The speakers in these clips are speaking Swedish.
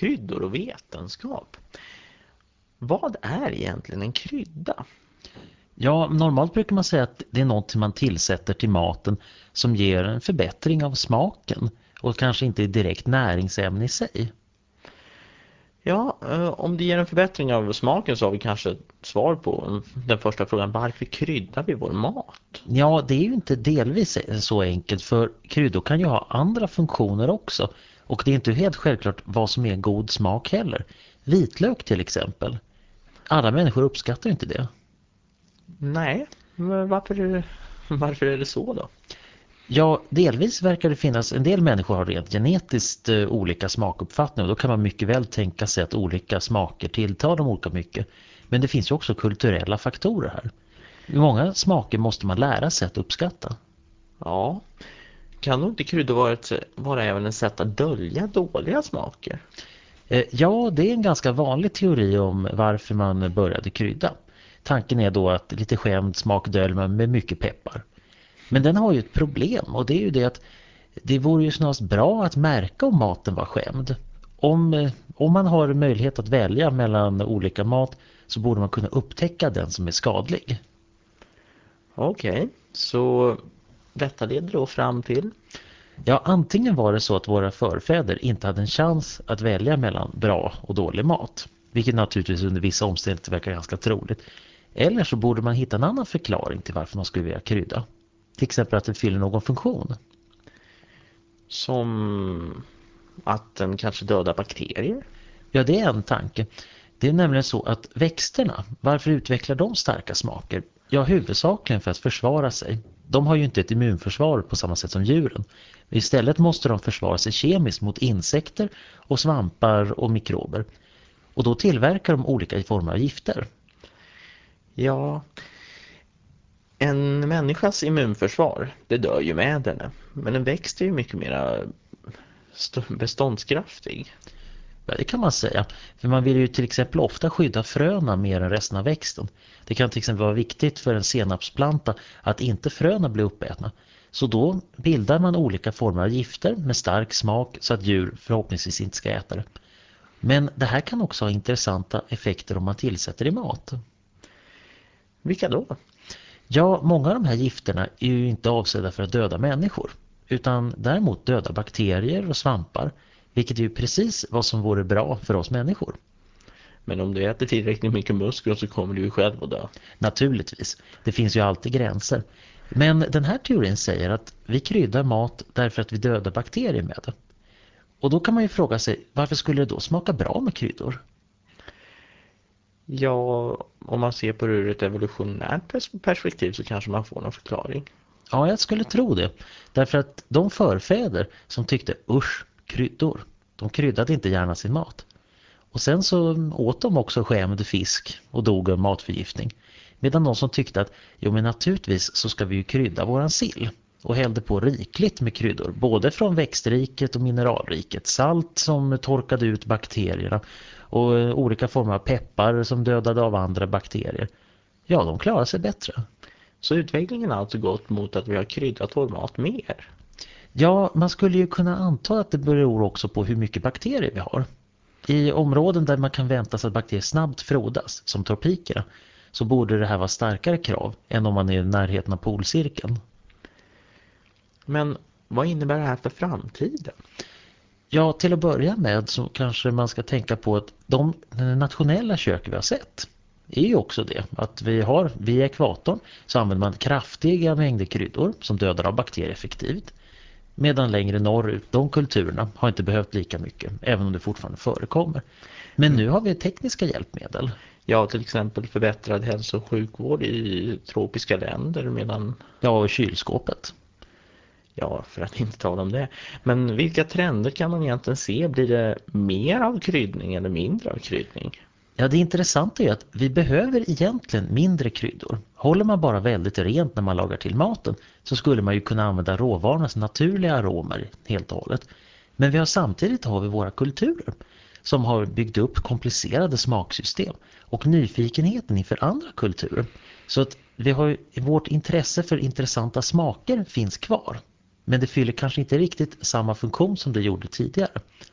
kryddor och vetenskap. Vad är egentligen en krydda? Ja, normalt brukar man säga att det är något man tillsätter till maten som ger en förbättring av smaken och kanske inte är direkt näringsämne i sig. Ja, om det ger en förbättring av smaken så har vi kanske ett svar på den första frågan. Varför kryddar vi vår mat? Ja, det är ju inte delvis så enkelt, för kryddor kan ju ha andra funktioner också. Och det är inte helt självklart vad som är god smak heller. Vitlök till exempel. Alla människor uppskattar inte det. Nej, men varför är det så då? Ja, delvis verkar det finnas, en del människor har rent genetiskt olika smakuppfattningar, och då kan man mycket väl tänka sig att olika smaker tilltar dem olika mycket. Men det finns ju också kulturella faktorer här. Många smaker måste man lära sig att uppskatta. Ja, kan nog inte kryddor vara även ett sätt att dölja dåliga smaker? Ja, det är en ganska vanlig teori om varför man började krydda. Tanken är då att lite skämd smak döljer man med mycket peppar. Men den har ju ett problem, och det är ju det att det vore ju snarast bra att märka om maten var skämd. Om man har möjlighet att välja mellan olika mat så borde man kunna upptäcka den som är skadlig. Okej, så detta leder då fram till... Ja, antingen var det så att våra förfäder inte hade en chans att välja mellan bra och dålig mat, vilket naturligtvis under vissa omständigheter verkar ganska troligt. Eller så borde man hitta en annan förklaring till varför man skulle vilja krydda. Till exempel att det fyller någon funktion. Som att den kanske dödar bakterier? Ja, det är en tanke. Det är nämligen så att växterna, varför utvecklar de starka smaker? Ja, huvudsakligen för att försvara sig. De har ju inte ett immunförsvar på samma sätt som djuren. Istället måste de försvara sig kemiskt mot insekter och svampar och mikrober. Och då tillverkar de olika former av gifter. Ja, en människas immunförsvar, det dör ju med henne. Men en växt är ju mycket mer beståndskraftig. Ja, det kan man säga. För man vill ju till exempel ofta skydda fröna mer än resten av växten. Det kan till exempel vara viktigt för en senapsplanta att inte fröna blir uppätna. Så då bildar man olika former av gifter med stark smak så att djur förhoppningsvis inte ska äta det. Men det här kan också ha intressanta effekter om man tillsätter i mat. Vilka då? Ja, många av de här gifterna är ju inte avsedda för att döda människor, utan däremot döda bakterier och svampar, vilket är ju precis vad som vore bra för oss människor. Men om du äter tillräckligt mycket muskler så kommer du ju själv att dö. Naturligtvis, det finns ju alltid gränser. Men den här teorin säger att vi kryddar mat därför att vi dödar bakterier med det. Och då kan man ju fråga sig, varför skulle det då smaka bra med kryddor? Ja, om man ser på det ur ett evolutionärt perspektiv så kanske man får någon förklaring. Ja, jag skulle tro det. Därför att de förfäder som tyckte usch, kryddor, de kryddade inte gärna sin mat. Och sen så åt de också skämd fisk och dog av matförgiftning. Medan de som tyckte att jo, men naturligtvis så ska vi ju krydda våran sill. Och hällde på rikligt med kryddor, både från växtriket och mineralriket. Salt som torkade ut bakterierna och olika former av peppar som dödade av andra bakterier. Ja, de klarar sig bättre. Så utvecklingen har alltså gått mot att vi har kryddat vår mat mer. Ja, man skulle ju kunna anta att det beror också på hur mycket bakterier vi har. I områden där man kan vänta sig att bakterier snabbt frodas, som tropikerna, så borde det här vara starkare krav än om man är i närheten av polcirkeln. Men vad innebär det här för framtiden? Ja, till att börja med så kanske man ska tänka på att de nationella kök vi har sett är ju också det. Att vid ekvatorn så använder man kraftiga mängder kryddor som dödar av bakterier effektivt. Medan längre norrut, de kulturerna har inte behövt lika mycket, även om det fortfarande förekommer. Men nu har vi tekniska hjälpmedel. Ja, till exempel förbättrad hälso- och sjukvård i tropiska länder medan... Ja, och kylskåpet. Ja, för att inte tala om det. Men vilka trender kan man egentligen se? Blir det mer av kryddning eller mindre av kryddning? Ja, det intressanta är att vi behöver egentligen mindre kryddor. Håller man bara väldigt rent när man lagar till maten så skulle man ju kunna använda råvarornas naturliga aromer helt och hållet. Men samtidigt har vi våra kulturer som har byggt upp komplicerade smaksystem och nyfikenheten inför andra kulturer. Så att vårt intresse för intressanta smaker finns kvar. Men det fyller kanske inte riktigt samma funktion som det gjorde tidigare.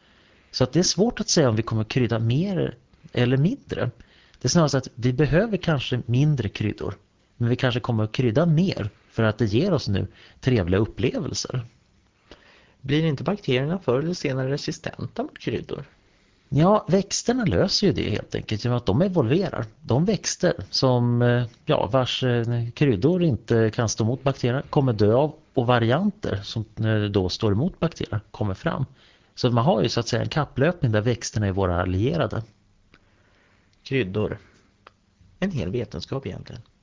Så att det är svårt att säga om vi kommer krydda mer eller mindre. Det är snarare så att vi behöver kanske mindre kryddor. Men vi kanske kommer att krydda mer för att det ger oss nu trevliga upplevelser. Blir inte bakterierna förr eller senare resistenta mot kryddor? Ja, växterna löser ju det helt enkelt genom att de evolverar. De växter som, vars kryddor inte kan stå emot bakterier kommer dö av, och varianter som då står emot bakterier kommer fram. Så man har ju så att säga en kapplöpning där växterna är våra allierade. Kryddor. En hel vetenskap egentligen.